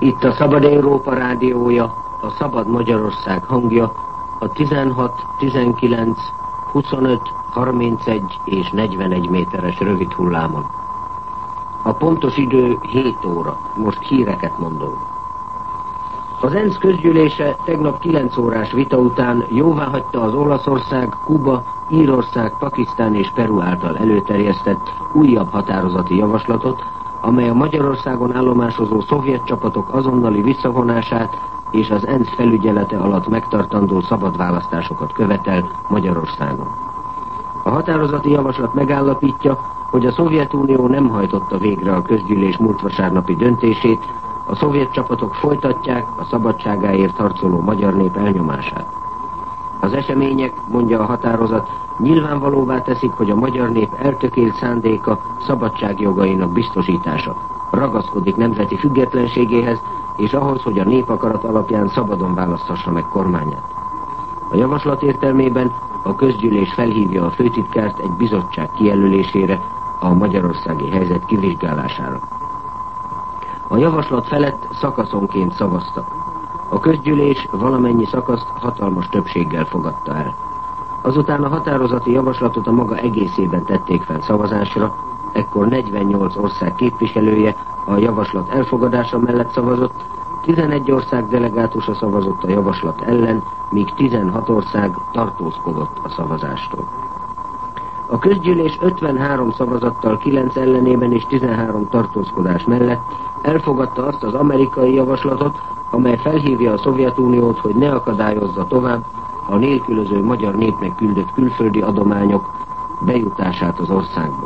Itt a Szabad Európa rádiója, a Szabad Magyarország hangja, a 16, 19, 25, 31 és 41 méteres rövid hullámon. A pontos idő 7 óra, most híreket mondom. Az ENSZ közgyűlése tegnap 9 órás vita után jóváhagyta az Olaszország, Kuba, Írország, Pakisztán és Peru által előterjesztett újabb határozati javaslatot, amely a Magyarországon állomásozó szovjet csapatok azonnali visszavonását és az ENSZ felügyelete alatt megtartandó szabad választásokat követel Magyarországon. A határozati javaslat megállapítja, hogy a Szovjetunió nem hajtotta végre a közgyűlés múlt vasárnapi döntését, a szovjet csapatok folytatják a szabadságáért harcoló magyar nép elnyomását. Az események, mondja a határozat, nyilvánvalóvá teszik, hogy a magyar nép eltökélt szándéka szabadságjogainak biztosítása, ragaszkodik nemzeti függetlenségéhez, és ahhoz, hogy a népakarat alapján szabadon választhassa meg kormányát. A javaslat értelmében a közgyűlés felhívja a főtitkárt egy bizottság kijelölésére, a magyarországi helyzet kivizsgálására. A javaslat felett szakaszonként szavaztak. A közgyűlés valamennyi szakaszt hatalmas többséggel fogadta el. Azután a határozati javaslatot a maga egészében tették fel szavazásra, ekkor 48 ország képviselője a javaslat elfogadása mellett szavazott, 11 ország delegátusa szavazott a javaslat ellen, míg 16 ország tartózkodott a szavazástól. A közgyűlés 53 szavazattal 9 ellenében és 13 tartózkodás mellett elfogadta azt az amerikai javaslatot, amely felhívja a Szovjetuniót, hogy ne akadályozza tovább a nélkülöző magyar népnek küldött külföldi adományok bejutását az országba.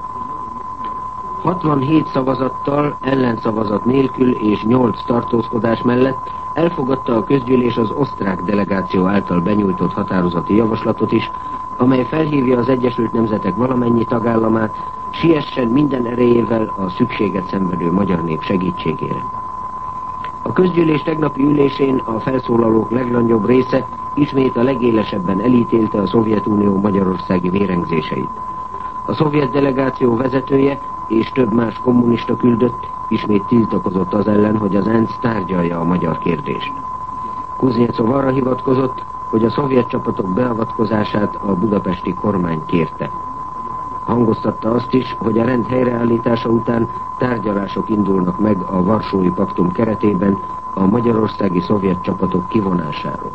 67 szavazattal, ellenszavazat nélkül és 8 tartózkodás mellett elfogadta a közgyűlés az osztrák delegáció által benyújtott határozati javaslatot is, amely felhívja az Egyesült Nemzetek valamennyi tagállamát, siessen minden erejével a szükséget szenvedő magyar nép segítségére. A közgyűlés tegnapi ülésén a felszólalók legnagyobb része ismét a legélesebben elítélte a Szovjetunió magyarországi vérengzéseit. A szovjet delegáció vezetője és több más kommunista küldött ismét tiltakozott az ellen, hogy az ENSZ tárgyalja a magyar kérdést. Kuznyecov arra hivatkozott, hogy a szovjet csapatok beavatkozását a budapesti kormány kérte. Hangoztatta azt is, hogy a rend helyreállítása után tárgyalások indulnak meg a Varsói Paktum keretében a magyarországi szovjet csapatok kivonásáról.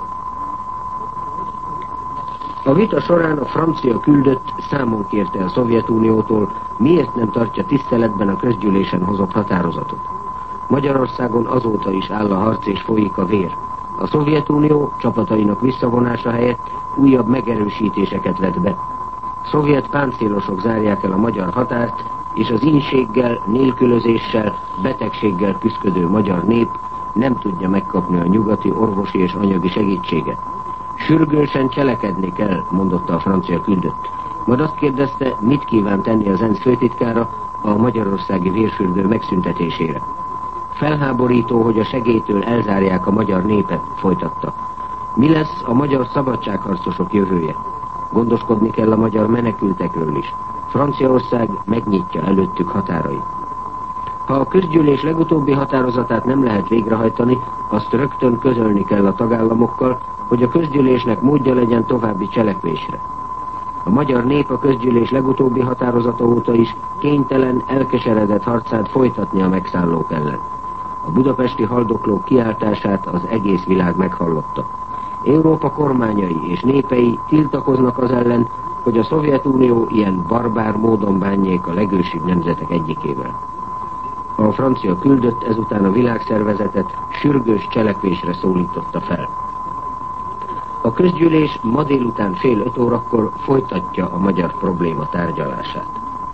A vita során a francia küldött számon kérte a Szovjetuniótól, miért nem tartja tiszteletben a közgyűlésen hozott határozatot. Magyarországon azóta is áll a harc és folyik a vér. A Szovjetunió csapatainak visszavonása helyett újabb megerősítéseket vet be. Szovjet páncélosok zárják el a magyar határt, és az ínséggel, nélkülözéssel, betegséggel küszködő magyar nép nem tudja megkapni a nyugati orvosi és anyagi segítséget. Sürgősen cselekedni kell, mondotta a francia küldött. Majd azt kérdezte, mit kíván tenni az ENSZ főtitkára a magyarországi vérfürdő megszüntetésére. Felháborító, hogy a segélytől elzárják a magyar népet, folytatta. Mi lesz a magyar szabadságharcosok jövője? Gondoskodni kell a magyar menekültekről is. Franciaország megnyitja előttük határait. Ha a közgyűlés legutóbbi határozatát nem lehet végrehajtani, azt rögtön közölni kell a tagállamokkal, hogy a közgyűlésnek módja legyen további cselekvésre. A magyar nép a közgyűlés legutóbbi határozata óta is kénytelen, elkeseredett harcát folytatni a megszállók ellen. A budapesti haldoklók kiáltását az egész világ meghallotta. Európa kormányai és népei tiltakoznak az ellen, hogy a Szovjetunió ilyen barbár módon bánjék a legősibb nemzetek egyikével. A francia küldött ezután a világszervezetet sürgős cselekvésre szólította fel. A közgyűlés ma délután 4:30 folytatja a magyar probléma tárgyalását.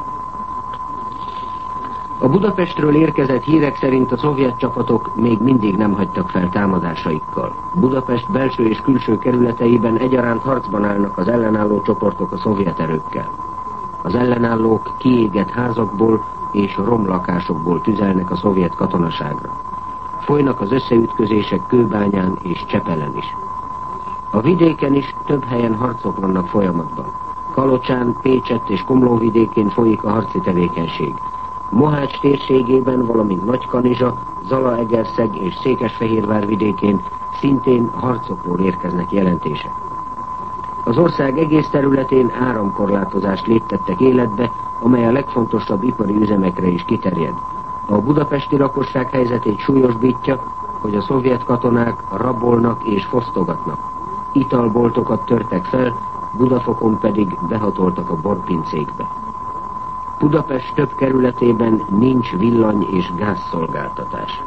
A Budapestről érkezett hírek szerint a szovjet csapatok még mindig nem hagytak fel támadásaikkal. Budapest belső és külső kerületeiben egyaránt harcban állnak az ellenálló csoportok a szovjet erőkkel. Az ellenállók kiégett házakból és romlakásokból tüzelnek a szovjet katonaságra. Folynak az összeütközések Kőbányán és Csepelen is. A vidéken is több helyen harcok vannak folyamatban. Kalocsán, Pécsett és Komló vidékén folyik a harci tevékenység. Mohács térségében, valamint Nagykanizsa, Zalaegerszeg és Székesfehérvár vidékén szintén harcokról érkeznek jelentések. Az ország egész területén áramkorlátozást léptettek életbe, amely a legfontosabb ipari üzemekre is kiterjed. A budapesti lakosság helyzetét súlyosbítja, hogy a szovjet katonák rabolnak és fosztogatnak. Italboltokat törtek fel, Budafokon pedig behatoltak a borpincékbe. Budapest több kerületében nincs villany- és gázszolgáltatás.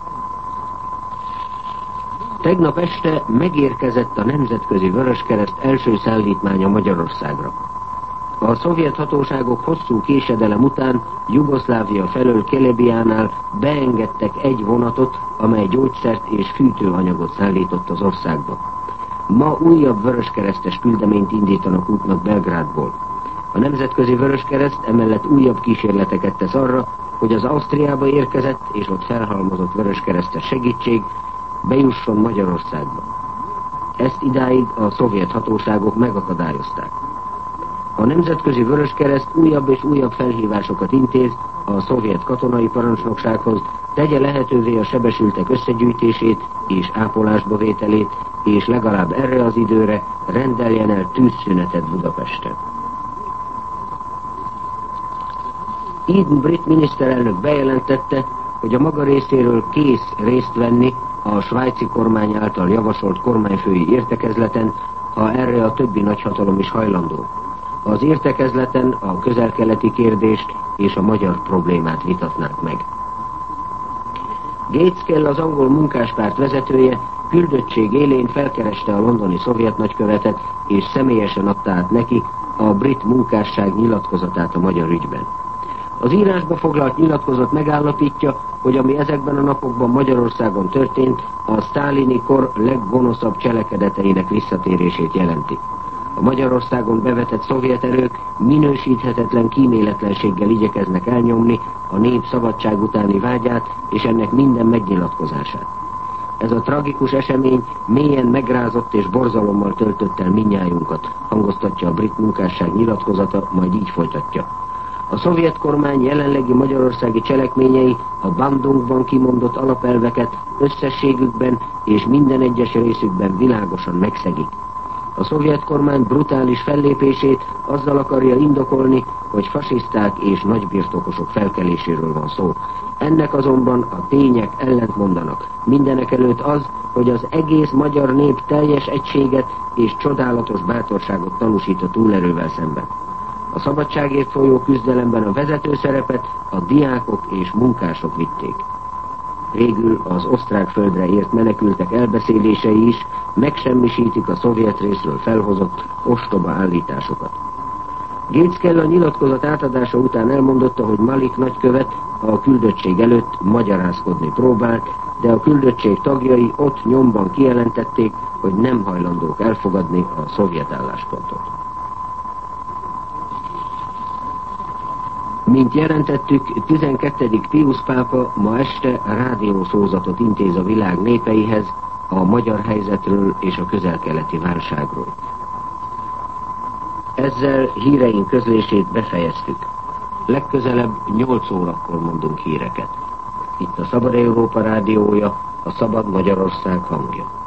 Tegnap este megérkezett a Nemzetközi Vöröskereszt első szállítmánya Magyarországra. A szovjet hatóságok hosszú késedelem után Jugoszlávia felől Kelebiánál beengedtek egy vonatot, amely gyógyszert és fűtőanyagot szállított az országba. Ma újabb vöröskeresztes küldeményt indítanak útnak Belgrádból. A Nemzetközi Vöröskereszt emellett újabb kísérleteket tesz arra, hogy az Ausztriába érkezett és ott felhalmozott vöröskeresztes segítség bejusson Magyarországba. Ezt idáig a szovjet hatóságok megakadályozták. A Nemzetközi Vöröskereszt újabb és újabb felhívásokat intéz a szovjet katonai parancsnoksághoz, tegye lehetővé a sebesültek összegyűjtését és ápolásba vételét, és legalább erre az időre rendeljen el tűzszünetet Budapesten. Eden Britt miniszterelnök bejelentette, hogy a maga részéről kész részt venni a svájci kormány által javasolt kormányfői értekezleten, ha erre a többi nagyhatalom is hajlandó. Az értekezleten a közel-keleti kérdést és a magyar problémát vitatnák meg. Gates, az angol munkáspárt vezetője, küldöttség élén felkereste a londoni szovjet nagykövetet, és személyesen adta át neki a brit munkásság nyilatkozatát a magyar ügyben. Az írásba foglalt nyilatkozat megállapítja, hogy ami ezekben a napokban Magyarországon történt, a sztálini kor leggonoszabb cselekedeteinek visszatérését jelenti. A Magyarországon bevetett szovjet erők minősíthetetlen kíméletlenséggel igyekeznek elnyomni a nép szabadság utáni vágyát és ennek minden megnyilatkozását. Ez a tragikus esemény mélyen megrázott és borzalommal töltött el mindnyájunkat, hangoztatja a brit munkásság nyilatkozata, majd így folytatja. A szovjet kormány jelenlegi magyarországi cselekményei a Bandungban kimondott alapelveket összességükben és minden egyes részükben világosan megszegik. A szovjet kormány brutális fellépését azzal akarja indokolni, hogy fasiszták és nagybirtokosok felkeléséről van szó. Ennek azonban a tények ellentmondanak. Mindenekelőtt az, hogy az egész magyar nép teljes egységet és csodálatos bátorságot tanúsít a túlerővel szemben. A szabadságért folyó küzdelemben a vezető szerepet a diákok és munkások vitték. Végül az osztrák földre ért menekültek elbeszélései is megsemmisítik a szovjet részről felhozott ostoba állításokat. Gates a nyilatkozat átadása után elmondotta, hogy Malik nagykövet a küldöttség előtt magyarázkodni próbált, de a küldöttség tagjai ott nyomban kijelentették, hogy nem hajlandók elfogadni a szovjet álláspontot. Mint jelentettük, 12. Piusz pápa ma este rádiószózatot intéz a világ népeihez a magyar helyzetről és a közel-keleti válságról. Ezzel híreink közlését befejeztük. Legközelebb 8 órakor mondunk híreket. Itt a Szabad Európa rádiója, a Szabad Magyarország hangja.